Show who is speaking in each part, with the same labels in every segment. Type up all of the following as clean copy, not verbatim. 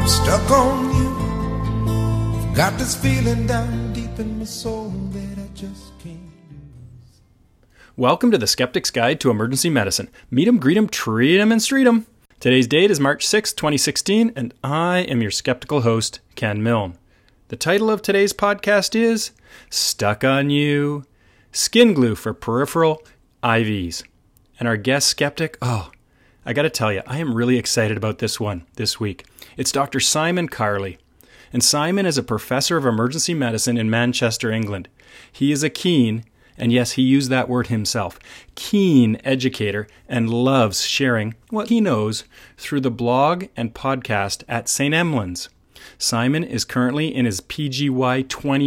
Speaker 1: Stuck on you. Got this feeling down deep in my soul that I just can't lose.
Speaker 2: Welcome to the Skeptic's Guide to Emergency Medicine. Meet 'em, greet 'em, treat 'em, and street 'em. Today's date is March 6, 2016, and I am your skeptical host, Ken Milne. The title of today's podcast is Stuck on You, Skin Glue for Peripheral IVs. And our guest skeptic, I gotta tell you, I am really excited about this one this week. It's Dr. Simon Carley. And Simon is a professor of emergency medicine in Manchester, England. He is a keen, and yes, he used that word himself, keen educator and loves sharing what he knows through the blog and podcast at St. Emlyn's. Simon is currently in his PGY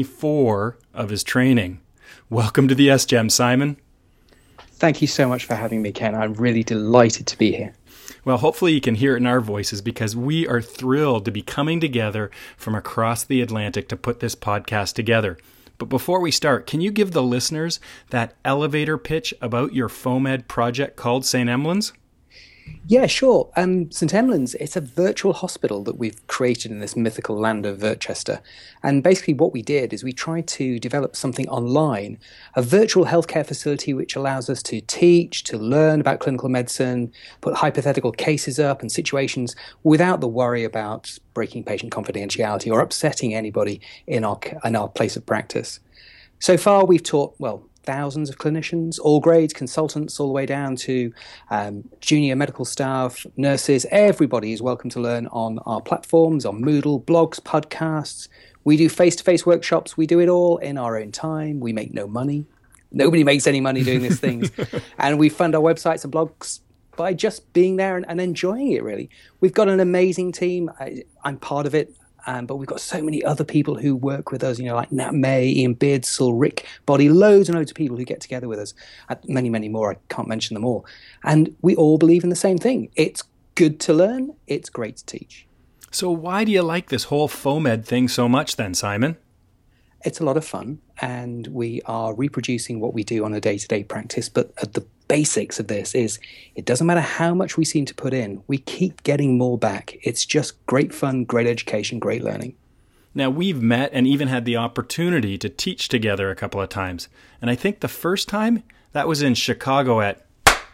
Speaker 2: 24 of his training. Welcome to the SGEM, Simon.
Speaker 3: Thank you so much for having me, Ken. I'm really delighted to be here.
Speaker 2: Well, hopefully you can hear it in our voices because we are thrilled to be coming together from across the Atlantic to put this podcast together. But before we start, can you give the listeners that elevator pitch about your FOAMed project called St. Emlyn's?
Speaker 3: Yeah, sure. St. Emlyn's, it's a virtual hospital that we've created in this mythical land of Worcester. And basically what we did is we tried to develop something online, a virtual healthcare facility which allows us to teach, to learn about clinical medicine, put hypothetical cases up and situations without the worry about breaking patient confidentiality or upsetting anybody in our place of practice. So far, we've taught, thousands of clinicians, all grades, consultants, all the way down to junior medical staff, nurses. Everybody is welcome to learn on our platforms, on Moodle, blogs, podcasts. We do face-to-face workshops. We do it all in our own time. We make no money. Nobody makes any money doing these things. And we fund our websites and blogs by just being there and enjoying it, really. We've got an amazing team. I'm part of it. But we've got so many other people who work with us, like Nat May, Ian Beardsall, Rick Body, loads and loads of people who get together with us. Many, many more. I can't mention them all. And we all believe in the same thing. It's good to learn. It's great to teach.
Speaker 2: So why do you like this whole FOAMed thing so much then, Simon?
Speaker 3: It's a lot of fun, and we are reproducing what we do on a day-to-day practice. But at the basics of this is it doesn't matter how much we seem to put in, we keep getting more back. It's just great fun, great education, great learning.
Speaker 2: Now, we've met and even had the opportunity to teach together a couple of times. And I think the first time, that was in Chicago at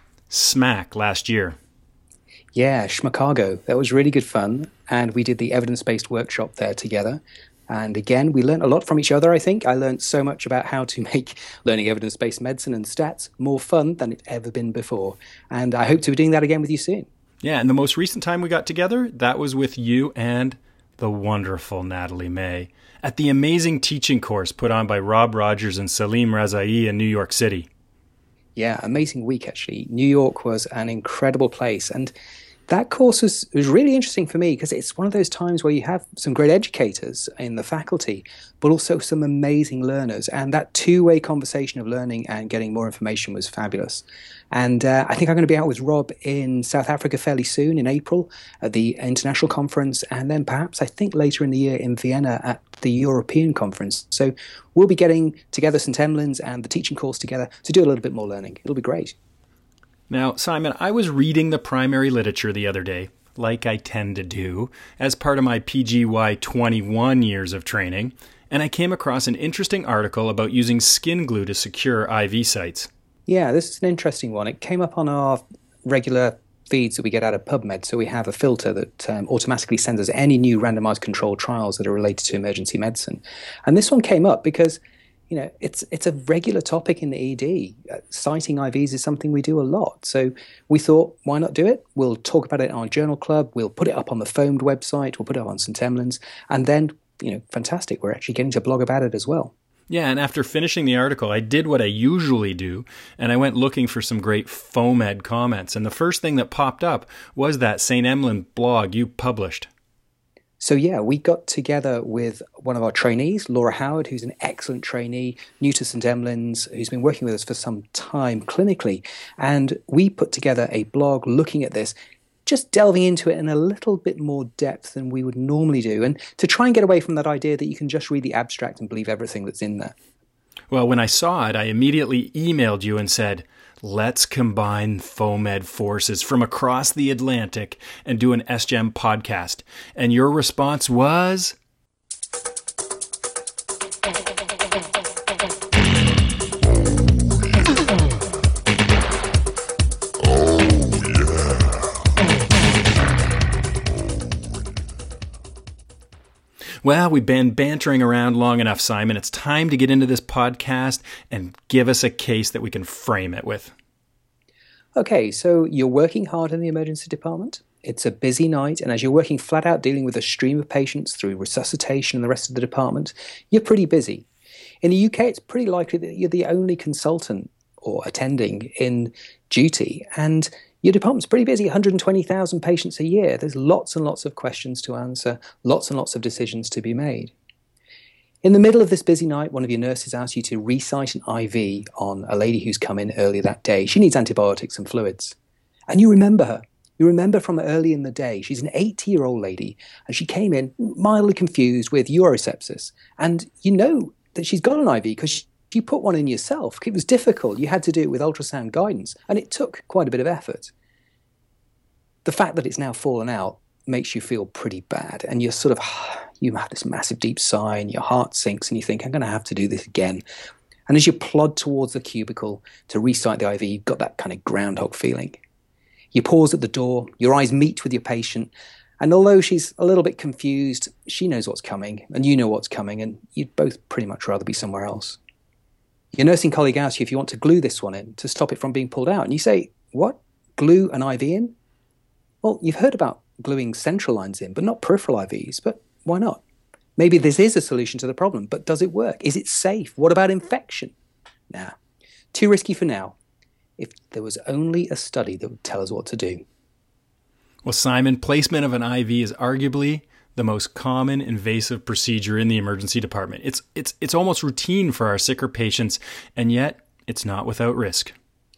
Speaker 2: SMAC last year.
Speaker 3: Yeah, Chicago. That was really good fun. And we did the evidence-based workshop there together. And again, we learned a lot from each other, I think. I learned so much about how to make learning evidence-based medicine and stats more fun than it's ever been before. And I hope to be doing that again with you soon.
Speaker 2: Yeah, and the most recent time we got together, that was with you and the wonderful Natalie May at the amazing teaching course put on by Rob Rogers and Salim Razai in New York City.
Speaker 3: Yeah, amazing week, actually. New York was an incredible place. And that course was really interesting for me because it's one of those times where you have some great educators in the faculty, but also some amazing learners. And that two-way conversation of learning and getting more information was fabulous. And I think I'm going to be out with Rob in South Africa fairly soon in April at the International Conference, and then perhaps I think later in the year in Vienna at the European Conference. So we'll be getting together St. Emlyn's and the teaching course together to do a little bit more learning. It'll be great.
Speaker 2: Now, Simon, I was reading the primary literature the other day, like I tend to do, as part of my PGY 21 years of training, and I came across an interesting article about using skin glue to secure IV sites.
Speaker 3: Yeah, this is an interesting one. It came up on our regular feeds that we get out of PubMed, so we have a filter that automatically sends us any new randomized controlled trials that are related to emergency medicine. And this one came up because it's a regular topic in the ED. Citing IVs is something we do a lot. So we thought, why not do it? We'll talk about it in our journal club. We'll put it up on the FOAMed website. We'll put it up on St. Emlyn's. And then, fantastic. We're actually getting to blog about it as well.
Speaker 2: Yeah, and after finishing the article, I did what I usually do, and I went looking for some great FOAMed comments. And the first thing that popped up was that St. Emlyn blog you published.
Speaker 3: So yeah, we got together with one of our trainees, Laura Howard, who's an excellent trainee, new to St. Emlyn's, who's been working with us for some time clinically. And we put together a blog looking at this, just delving into it in a little bit more depth than we would normally do, and to try and get away from that idea that you can just read the abstract and believe everything that's in there.
Speaker 2: Well, when I saw it, I immediately emailed you and said, let's combine FOAMed forces from across the Atlantic and do an SGEM podcast. And your response was... Well, we've been bantering around long enough, Simon. It's time to get into this podcast and give us a case that we can frame it with.
Speaker 3: Okay, so you're working hard in the emergency department. It's a busy night, and as you're working flat out dealing with a stream of patients through resuscitation and the rest of the department, you're pretty busy. In the UK, it's pretty likely that you're the only consultant or attending in duty, and your department's pretty busy, 120,000 patients a year. There's lots and lots of questions to answer, lots and lots of decisions to be made. In the middle of this busy night, one of your nurses asks you to recite an IV on a lady who's come in earlier that day. She needs antibiotics and fluids. And you remember her. You remember from early in the day. She's an 80-year-old lady, and she came in mildly confused with urosepsis. And you know that she's got an IV because you put one in yourself. It was difficult. You had to do it with ultrasound guidance, and it took quite a bit of effort. The fact that it's now fallen out makes you feel pretty bad, and you have this massive deep sigh, and your heart sinks, and you think, I'm going to have to do this again. And as you plod towards the cubicle to recite the IV, you've got that kind of groundhog feeling. You pause at the door, your eyes meet with your patient, and although she's a little bit confused, she knows what's coming, and you know what's coming, and you'd both pretty much rather be somewhere else. Your nursing colleague asks you if you want to glue this one in to stop it from being pulled out. And you say, what? Glue an IV in? Well, you've heard about gluing central lines in, but not peripheral IVs. But why not? Maybe this is a solution to the problem, but does it work? Is it safe? What about infection? Nah, too risky for now. If there was only a study that would tell us what to do.
Speaker 2: Well, Simon, placement of an IV is arguably the most common invasive procedure in the emergency department. It's almost routine for our sicker patients, and yet it's not without risk.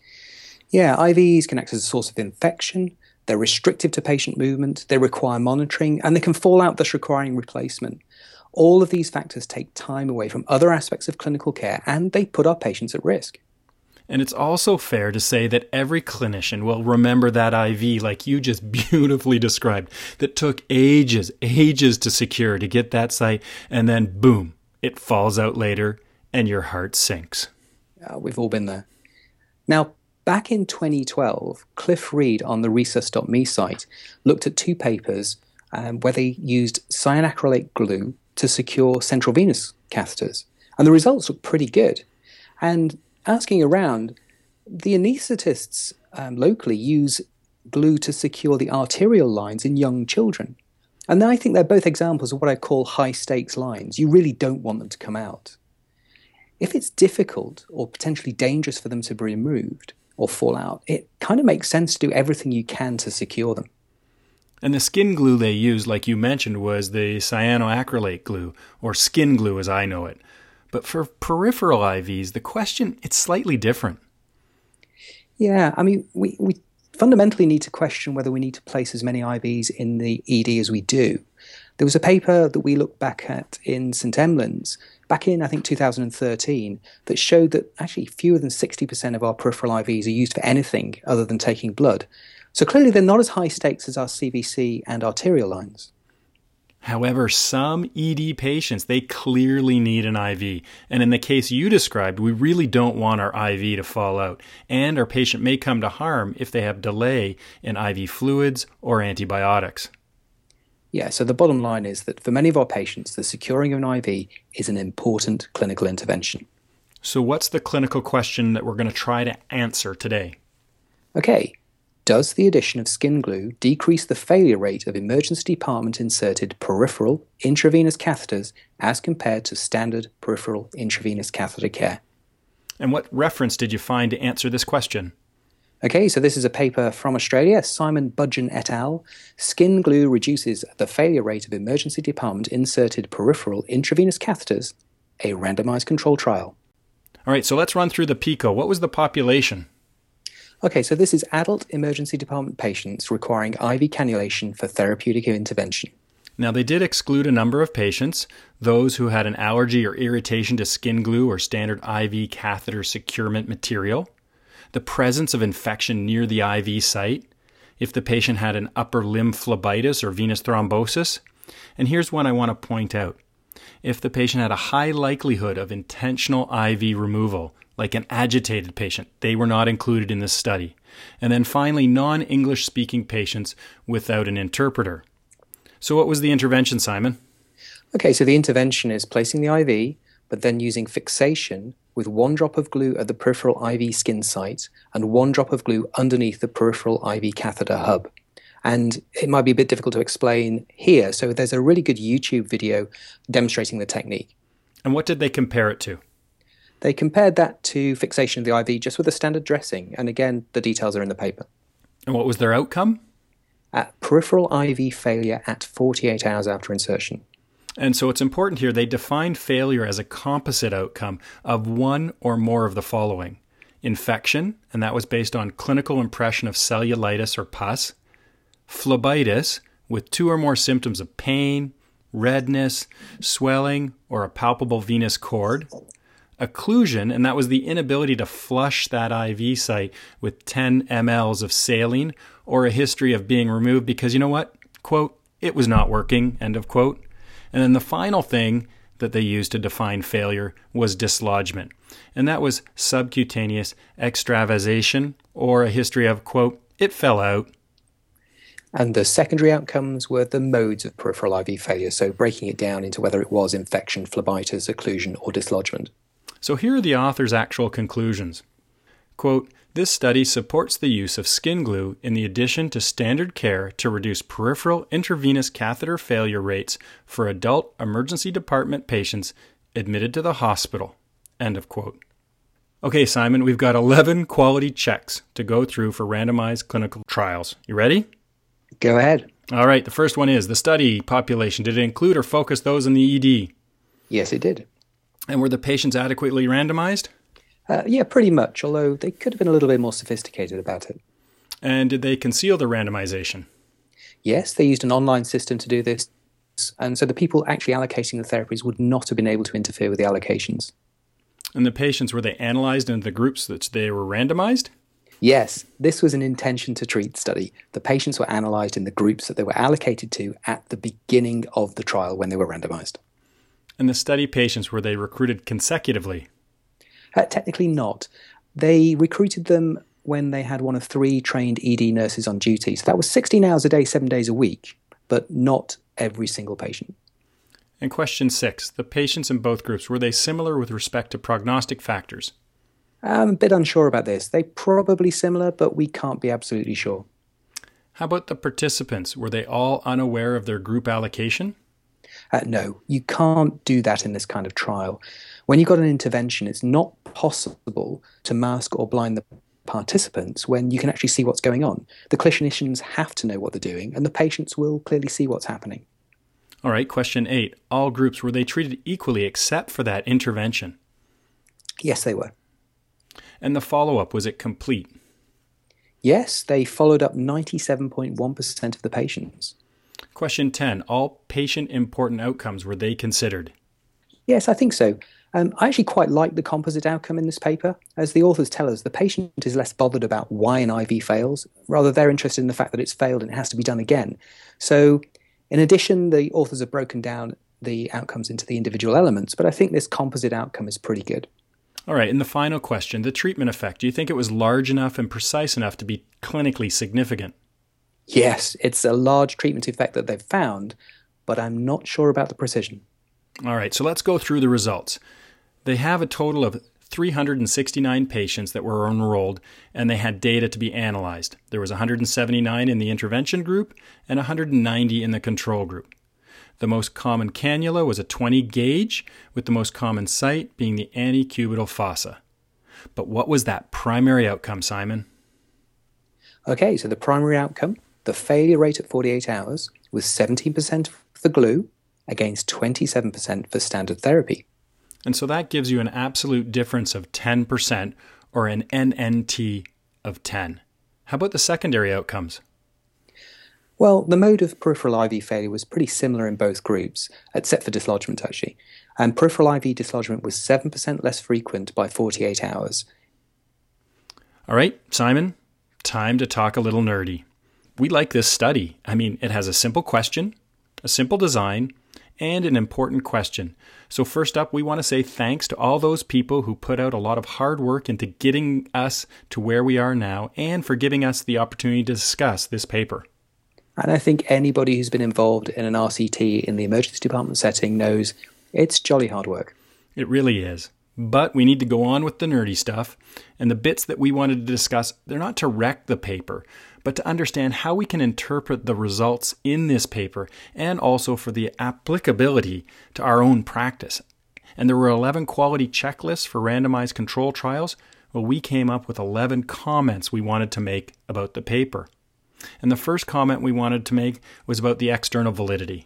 Speaker 3: Yeah, IVs can act as a source of infection. They're restrictive to patient movement. They require monitoring, and they can fall out, thus requiring replacement. All of these factors take time away from other aspects of clinical care, and they put our patients at risk.
Speaker 2: And it's also fair to say that every clinician will remember that IV, like you just beautifully described, that took ages to secure to get that site, and then boom, it falls out later, and your heart sinks.
Speaker 3: We've all been there. Now, back in 2012, Cliff Reed on the Resus.me site looked at two papers where they used cyanacrylate glue to secure central venous catheters. And the results looked pretty good. And asking around, the anaesthetists locally use glue to secure the arterial lines in young children. And I think they're both examples of what I call high-stakes lines. You really don't want them to come out. If it's difficult or potentially dangerous for them to be removed or fall out, it kind of makes sense to do everything you can to secure them.
Speaker 2: And the skin glue they used, like you mentioned, was the cyanoacrylate glue, or skin glue as I know it. But for peripheral IVs, the question, it's slightly different.
Speaker 3: Yeah, I mean, we fundamentally need to question whether we need to place as many IVs in the ED as we do. There was a paper that we looked back at in St Emlyn's back in, I think, 2013 that showed that actually fewer than 60% of our peripheral IVs are used for anything other than taking blood. So clearly they're not as high stakes as our CVC and arterial lines.
Speaker 2: However, some ED patients, they clearly need an IV. And in the case you described, we really don't want our IV to fall out. And our patient may come to harm if they have delay in IV fluids or antibiotics.
Speaker 3: Yeah, so the bottom line is that for many of our patients, the securing of an IV is an important clinical intervention.
Speaker 2: So what's the clinical question that we're going to try to answer today?
Speaker 3: Okay. Does the addition of skin glue decrease the failure rate of emergency department inserted peripheral intravenous catheters as compared to standard peripheral intravenous catheter care?
Speaker 2: And what reference did you find to answer this question?
Speaker 3: Okay, so this is a paper from Australia, Simon Budgeon et al. Skin glue reduces the failure rate of emergency department inserted peripheral intravenous catheters, a randomized control trial.
Speaker 2: All right, so let's run through the PICO. What was the population?
Speaker 3: Okay, so this is adult emergency department patients requiring IV cannulation for therapeutic intervention.
Speaker 2: Now, they did exclude a number of patients, those who had an allergy or irritation to skin glue or standard IV catheter securement material. the presence of infection near the IV site, if the patient had an upper limb phlebitis or venous thrombosis, and here's one I want to point out. If the patient had a high likelihood of intentional IV removal, like an agitated patient, they were not included in this study. And then finally, non-English speaking patients without an interpreter. So what was the intervention, Simon?
Speaker 3: Okay, so the intervention is placing the IV, but then using fixation with 1 drop of glue at the peripheral IV skin site and 1 drop of glue underneath the peripheral IV catheter hub. And it might be a bit difficult to explain here, so there's a really good YouTube video demonstrating the technique.
Speaker 2: And what did they compare it to?
Speaker 3: They compared that to fixation of the IV just with a standard dressing, and again, the details are in the paper.
Speaker 2: And what was their outcome?
Speaker 3: Peripheral IV failure at 48 hours after insertion.
Speaker 2: And so it's important here, they defined failure as a composite outcome of one or more of the following. Infection, and that was based on clinical impression of cellulitis or pus. Phlebitis, with 2 or more symptoms of pain, redness, swelling, or a palpable venous cord. Occlusion, and that was the inability to flush that IV site with 10 mLs of saline, or a history of being removed because, you know what, quote, it was not working, end of quote. And then the final thing that they used to define failure was dislodgement, and that was subcutaneous extravasation, or a history of, quote, it fell out.
Speaker 3: And the secondary outcomes were the modes of peripheral IV failure, so breaking it down into whether it was infection, phlebitis, occlusion, or dislodgement.
Speaker 2: So here are the author's actual conclusions. Quote, this study supports the use of skin glue in the addition to standard care to reduce peripheral intravenous catheter failure rates for adult emergency department patients admitted to the hospital. End of quote. Okay, Simon, we've got 11 quality checks to go through for randomized clinical trials. You ready?
Speaker 3: Go ahead.
Speaker 2: All right, the first one is the study population. Did it include or focus those in the ED?
Speaker 3: Yes, it did.
Speaker 2: And were the patients adequately randomized?
Speaker 3: Yeah, pretty much, although they could have been a little bit more sophisticated about it.
Speaker 2: And did they conceal the randomization?
Speaker 3: Yes, they used an online system to do this, and so the people actually allocating the therapies would not have been able to interfere with the allocations.
Speaker 2: And the patients, were they analyzed into the groups that they were randomized?
Speaker 3: Yes, this was an intention to treat study. The patients were analysed in the groups that they were allocated to at the beginning of the trial when they were randomised.
Speaker 2: And the study patients, were they recruited consecutively?
Speaker 3: Technically not. They recruited them when they had one of 3 trained ED nurses on duty. So that was 16 hours a day, 7 days a week, but not every single patient.
Speaker 2: And question 6, the patients in both groups, were they similar with respect to prognostic factors?
Speaker 3: I'm a bit unsure about this. They're probably similar, but we can't be absolutely sure.
Speaker 2: How about the participants? Were they all unaware of their group allocation?
Speaker 3: No, you can't do that in this kind of trial. When you've got an intervention, it's not possible to mask or blind the participants when you can actually see what's going on. The clinicians have to know what they're doing, and the patients will clearly see what's happening.
Speaker 2: All right, question 8. All groups, were they treated equally except for that intervention?
Speaker 3: Yes, they were.
Speaker 2: And the follow-up, was it complete?
Speaker 3: Yes, they followed up 97.1% of the patients.
Speaker 2: Question 10. All patient-important outcomes, were they considered?
Speaker 3: Yes, I think so. I actually quite like the composite outcome in this paper. As the authors tell us, the patient is less bothered about why an IV fails. Rather, they're interested in the fact that it's failed and it has to be done again. So, in addition, the authors have broken down the outcomes into the individual elements, but I think this composite outcome is pretty good.
Speaker 2: All right, and the final question, the treatment effect. Do you think it was large enough and precise enough to be clinically significant?
Speaker 3: Yes, it's a large treatment effect that they've found, but I'm not sure about the precision.
Speaker 2: All right, so let's go through the results. They have a total of 369 patients that were enrolled, and they had data to be analyzed. There was 179 in the intervention group and 190 in the control group. The most common cannula was a 20 gauge, with the most common site being the antecubital fossa. But what was that primary outcome, Simon?
Speaker 3: Okay, so the primary outcome, the failure rate at 48 hours, was 17% for glue against 27% for standard therapy.
Speaker 2: And so that gives you an absolute difference of 10%, or an NNT of 10. How about the secondary outcomes?
Speaker 3: Well, the mode of peripheral IV failure was pretty similar in both groups, except for dislodgement actually. And peripheral IV dislodgement was 7% less frequent by 48 hours.
Speaker 2: All right, Simon, time to talk a little nerdy. We like this study. I mean, it has a simple question, a simple design, and an important question. So first up, we want to say thanks to all those people who put out a lot of hard work into getting us to where we are now and for giving us the opportunity to discuss this paper.
Speaker 3: And I think anybody who's been involved in an RCT in the emergency department setting knows it's jolly hard work.
Speaker 2: It really is. But we need to go on with the nerdy stuff. And the bits that we wanted to discuss, they're not to wreck the paper, but to understand how we can interpret the results in this paper and also for the applicability to our own practice. And there were 11 quality checklists for randomized control trials. Well, we came up with 11 comments we wanted to make about the paper. And the first comment we wanted to make was about the external validity.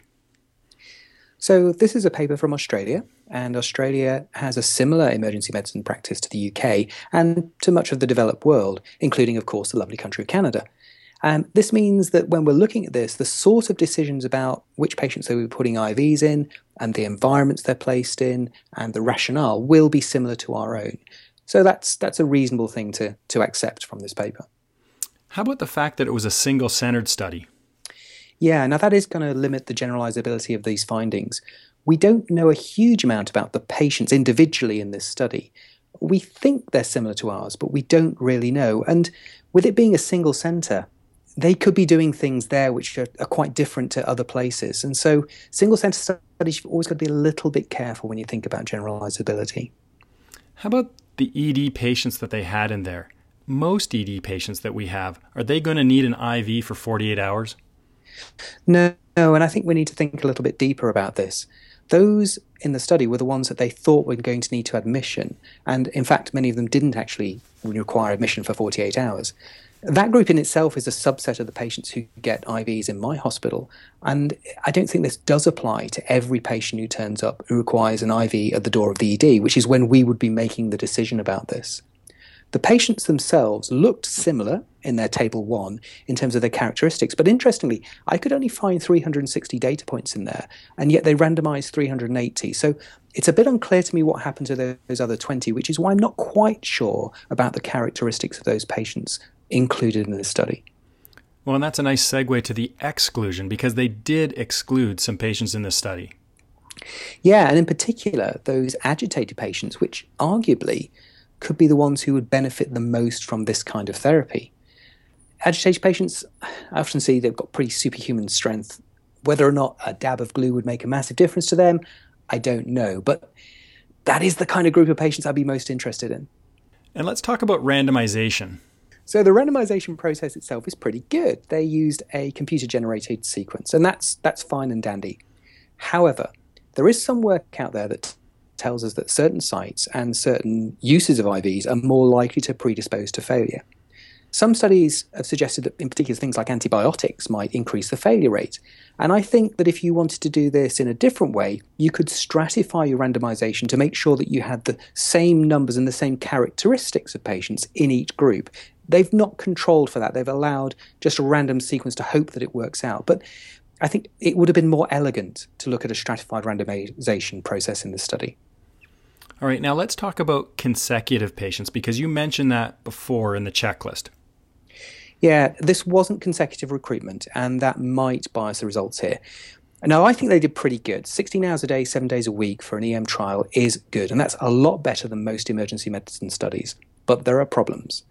Speaker 3: So this is a paper from Australia, and Australia has a similar emergency medicine practice to the UK and to much of the developed world, including, of course, the lovely country of Canada. This means that when we're looking at this, the sort of decisions about which patients they will be putting IVs in and the environments they're placed in and the rationale will be similar to our own. So that's a reasonable thing to accept from this paper.
Speaker 2: How about the fact that it was a single-centered study?
Speaker 3: Yeah, now that is going to limit the generalizability of these findings. We don't know a huge amount about the patients individually in this study. We think they're similar to ours, but we don't really know. And with it being a single centre, they could be doing things there which are quite different to other places. And so single centre studies, you've always got to be a little bit careful when you think about generalizability.
Speaker 2: How about the ED patients that they had in there? Most ED patients that we have, are they going to need an IV for 48 hours?
Speaker 3: No, and I think we need to think a little bit deeper about this. Those in the study were the ones that they thought were going to need to admission, and in fact many of them didn't actually require admission for 48 hours. That group in itself is a subset of the patients who get IVs in my hospital, and I don't think this does apply to every patient who turns up who requires an IV at the door of the ED, which is when we would be making the decision about this. The patients themselves looked similar in their table 1 in terms of their characteristics, but interestingly, I could only find 360 data points in there, and yet they randomized 380. So it's a bit unclear to me what happened to those other 20, which is why I'm not quite sure about the characteristics of those patients included in the study.
Speaker 2: Well, and that's a nice segue to the exclusion, because they did exclude some patients in this study.
Speaker 3: Yeah, and in particular, those agitated patients, which arguably could be the ones who would benefit the most from this kind of therapy. Agitated patients, I often see they've got pretty superhuman strength. Whether or not a dab of glue would make a massive difference to them, I don't know. But that is the kind of group of patients I'd be most interested in.
Speaker 2: And let's talk about randomization.
Speaker 3: So the randomization process itself is pretty good. They used a computer-generated sequence, and that's fine and dandy. However, there is some work out there that tells us that certain sites and certain uses of IVs are more likely to predispose to failure. Some studies have suggested that in particular things like antibiotics might increase the failure rate. And I think that if you wanted to do this in a different way, you could stratify your randomization to make sure that you had the same numbers and the same characteristics of patients in each group. They've not controlled for that. They've allowed just a random sequence to hope that it works out. But I think it would have been more elegant to look at a stratified randomization process in this study.
Speaker 2: All right, now let's talk about consecutive patients, because you mentioned that before in the checklist.
Speaker 3: Yeah, this wasn't consecutive recruitment, and that might bias the results here. Now, I think they did pretty good. 16 hours a day, 7 days a week for an EM trial is good, and that's a lot better than most emergency medicine studies. But there are problems.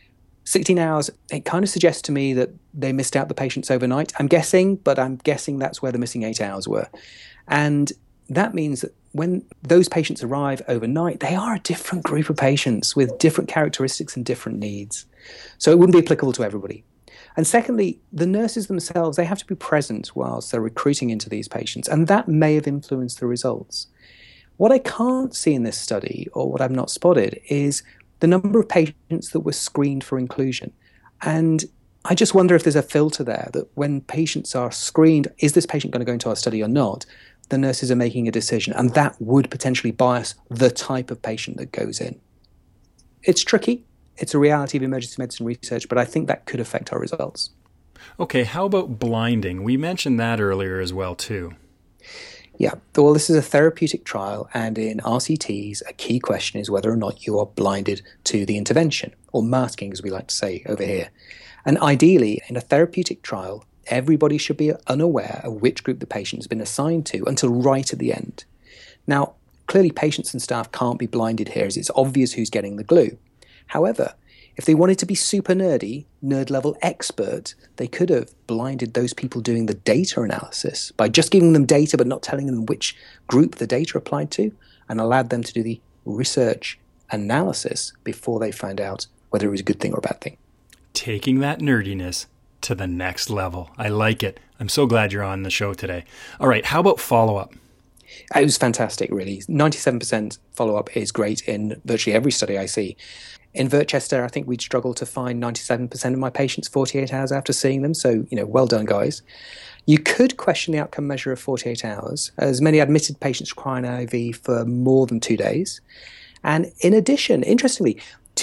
Speaker 3: 16 hours, it kind of suggests to me that they missed out the patients overnight. I'm guessing that's where the missing 8 hours were. And that means that when those patients arrive overnight, they are a different group of patients with different characteristics and different needs. So it wouldn't be applicable to everybody. And secondly, the nurses themselves, they have to be present whilst they're recruiting into these patients, and that may have influenced the results. What I can't see in this study, or what I've not spotted, is the number of patients that were screened for inclusion. And I just wonder if there's a filter there, that when patients are screened, is this patient going to go into our study or not? The nurses are making a decision, and that would potentially bias the type of patient that goes in. It's tricky. It's a reality of emergency medicine research, but I think that could affect our results.
Speaker 2: Okay, how about blinding? We mentioned that earlier as well, too.
Speaker 3: Yeah, well, this is a therapeutic trial, and in RCTs, a key question is whether or not you are blinded to the intervention, or masking, as we like to say over here. And ideally, in a therapeutic trial, everybody should be unaware of which group the patient has been assigned to until right at the end. Now, clearly, patients and staff can't be blinded here, as it's obvious who's getting the glue. However, if they wanted to be super nerdy, nerd-level expert, they could have blinded those people doing the data analysis by just giving them data but not telling them which group the data applied to, and allowed them to do the research analysis before they found out whether it was a good thing or a bad thing.
Speaker 2: Taking that nerdiness to the next level. I like it. I'm so glad you're on the show today. All right, how about follow-up?
Speaker 3: It was fantastic, really. 97% follow-up is great in virtually every study I see. In Virchester, I think we'd struggle to find 97% of my patients 48 hours after seeing them, so, well done, guys. You could question the outcome measure of 48 hours, as many admitted patients require an IV for more than 2 days. And in addition, interestingly,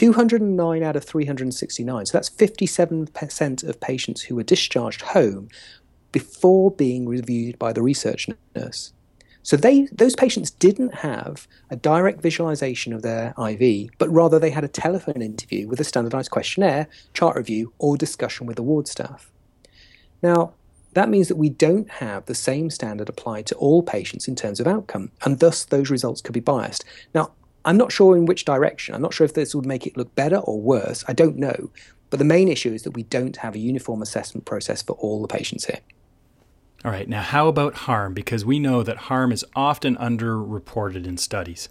Speaker 3: 209 out of 369, so that's 57% of patients who were discharged home before being reviewed by the research nurse. So those patients didn't have a direct visualization of their IV, but rather they had a telephone interview with a standardized questionnaire, chart review, or discussion with the ward staff. Now, that means that we don't have the same standard applied to all patients in terms of outcome, and thus those results could be biased. Now, I'm not sure in which direction. I'm not sure if this would make it look better or worse. I don't know. But the main issue is that we don't have a uniform assessment process for all the patients here.
Speaker 2: All right, now how about harm? Because we know that harm is often underreported in studies.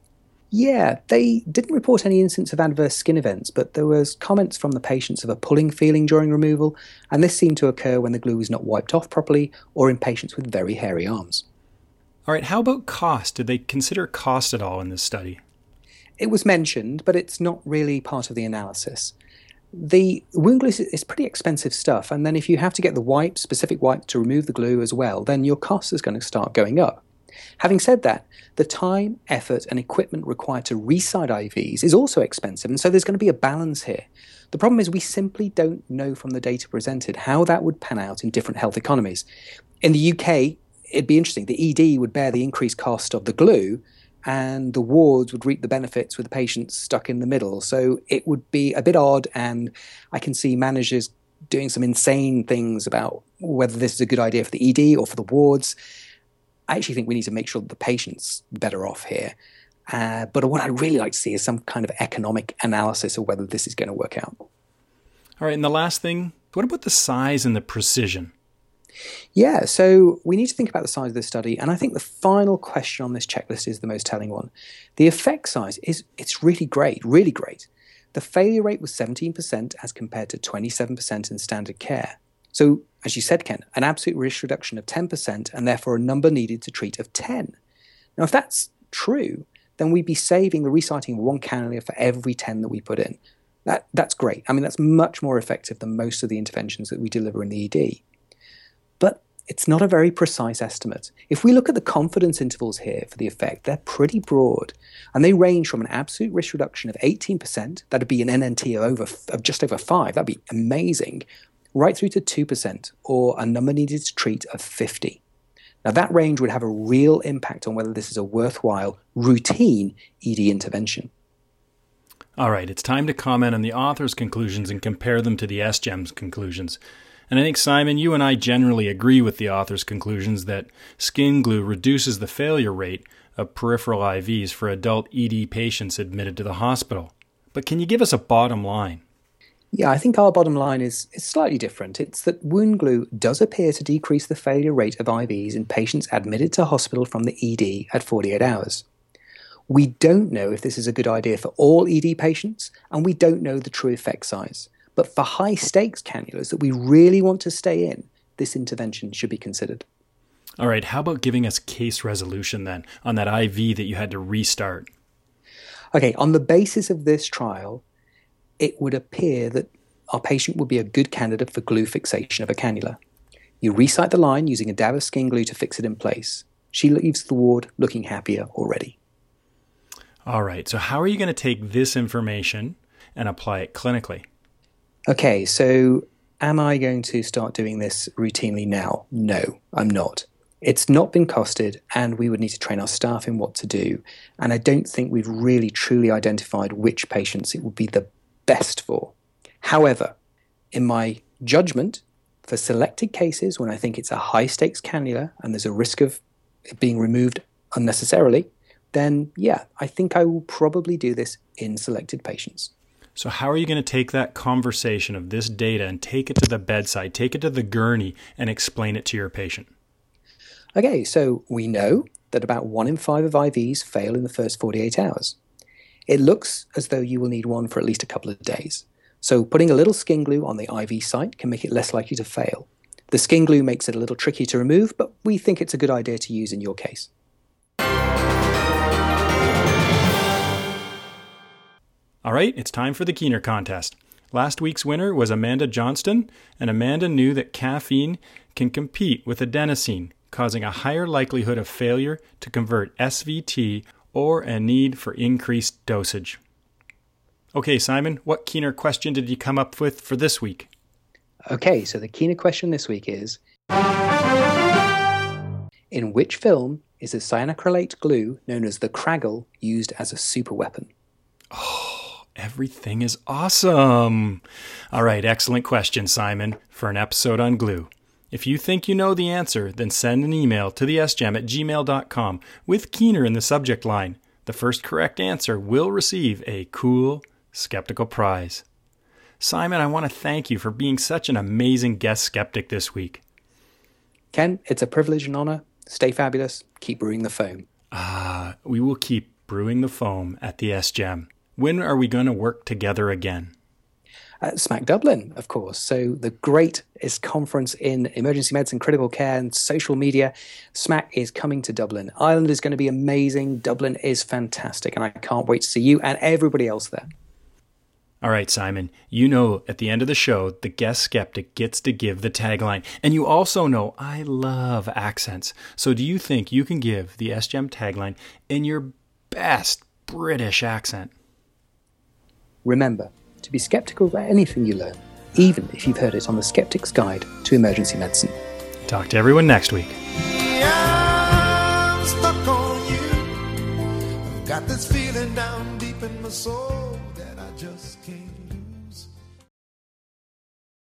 Speaker 3: Yeah, they didn't report any incidents of adverse skin events, but there was comments from the patients of a pulling feeling during removal, and this seemed to occur when the glue was not wiped off properly or in patients with very hairy arms.
Speaker 2: All right, how about cost? Did they consider cost at all in this study?
Speaker 3: It was mentioned, but it's not really part of the analysis. The wound glue is pretty expensive stuff, and then if you have to get the specific wipe to remove the glue as well, then your cost is going to start going up. Having said that, the time, effort, and equipment required to resite IVs is also expensive, and so there's going to be a balance here. The problem is we simply don't know from the data presented how that would pan out in different health economies. In the UK, it'd be interesting. The ED would bear the increased cost of the glue, and the wards would reap the benefits with the patients stuck in the middle. So it would be a bit odd, and I can see managers doing some insane things about whether this is a good idea for the ED or for the wards. I actually think we need to make sure that the patient's better off here. But what I'd really like to see is some kind of economic analysis of whether this is going to work out.
Speaker 2: All right, and the last thing, what about the size and the precision?
Speaker 3: Yeah, so we need to think about the size of the study, and I think the final question on this checklist is the most telling one. The effect size it's really great, really great. The failure rate was 17% as compared to 27% in standard care. So, as you said, Ken, an absolute risk reduction of 10% and therefore a number needed to treat of 10. Now, if that's true, then we'd be saving the resiting of one cannula for every 10 that we put in. That's great. I mean, that's much more effective than most of the interventions that we deliver in the ED. But it's not a very precise estimate. If we look at the confidence intervals here for the effect, they're pretty broad, and they range from an absolute risk reduction of 18%, that'd be an NNT of just over 5, that'd be amazing, right through to 2%, or a number needed to treat of 50. Now that range would have a real impact on whether this is a worthwhile, routine ED intervention.
Speaker 2: All right, it's time to comment on the author's conclusions and compare them to the SGEM's conclusions. And I think, Simon, you and I generally agree with the author's conclusions that skin glue reduces the failure rate of peripheral IVs for adult ED patients admitted to the hospital. But can you give us a bottom line?
Speaker 3: Yeah, I think our bottom line is slightly different. It's that wound glue does appear to decrease the failure rate of IVs in patients admitted to hospital from the ED at 48 hours. We don't know if this is a good idea for all ED patients, and we don't know the true effect size. But for high-stakes cannulas that we really want to stay in, this intervention should be considered.
Speaker 2: All right, how about giving us case resolution then on that IV that you had to restart?
Speaker 3: Okay, on the basis of this trial, it would appear that our patient would be a good candidate for glue fixation of a cannula. You resite the line using a dab of skin glue to fix it in place. She leaves the ward looking happier already.
Speaker 2: All right, so how are you going to take this information and apply it clinically?
Speaker 3: Okay, so am I going to start doing this routinely now? No, I'm not. It's not been costed, and we would need to train our staff in what to do. And I don't think we've really truly identified which patients it would be the best for. However, in my judgment, for selected cases when I think it's a high-stakes cannula and there's a risk of it being removed unnecessarily, then yeah, I think I will probably do this in selected patients.
Speaker 2: So how are you going to take that conversation of this data and take it to the bedside, take it to the gurney, and explain it to your patient?
Speaker 3: Okay, so we know that about 1 in 5 of IVs fail in the first 48 hours. It looks as though you will need one for at least a couple of days. So putting a little skin glue on the IV site can make it less likely to fail. The skin glue makes it a little tricky to remove, but we think it's a good idea to use in your case.
Speaker 2: All right, it's time for the Keener contest. Last week's winner was Amanda Johnston, and Amanda knew that caffeine can compete with adenosine, causing a higher likelihood of failure to convert SVT or a need for increased dosage. Okay, Simon, what Keener question did you come up with for this week?
Speaker 3: Okay, so the Keener question this week is, in which film is a cyanocrylate glue known as the Kraggle used as a superweapon?
Speaker 2: Oh, everything is awesome. All right, excellent question, Simon, for an episode on glue. If you think you know the answer, then send an email to thesgem@gmail.com with Keener in the subject line. The first correct answer will receive a cool skeptical prize. Simon, I want to thank you for being such an amazing guest skeptic this week.
Speaker 3: Ken, it's a privilege and honor. Stay fabulous. Keep brewing the foam.
Speaker 2: We will keep brewing the foam at the SGEM. When are we going to work together again?
Speaker 3: SMAC Dublin, of course. So the greatest conference in emergency medicine, critical care, and social media. SMAC is coming to Dublin. Ireland is going to be amazing. Dublin is fantastic. And I can't wait to see you and everybody else there.
Speaker 2: All right, Simon, you know at the end of the show, the guest skeptic gets to give the tagline. And you also know I love accents. So do you think you can give the SGEM tagline in your best British accent?
Speaker 3: Remember to be skeptical about anything you learn, even if you've heard it on the Skeptic's Guide to Emergency Medicine.
Speaker 2: Talk to everyone next week.
Speaker 1: I'm stuck on you. I've got this feeling down deep in my soul that I just can't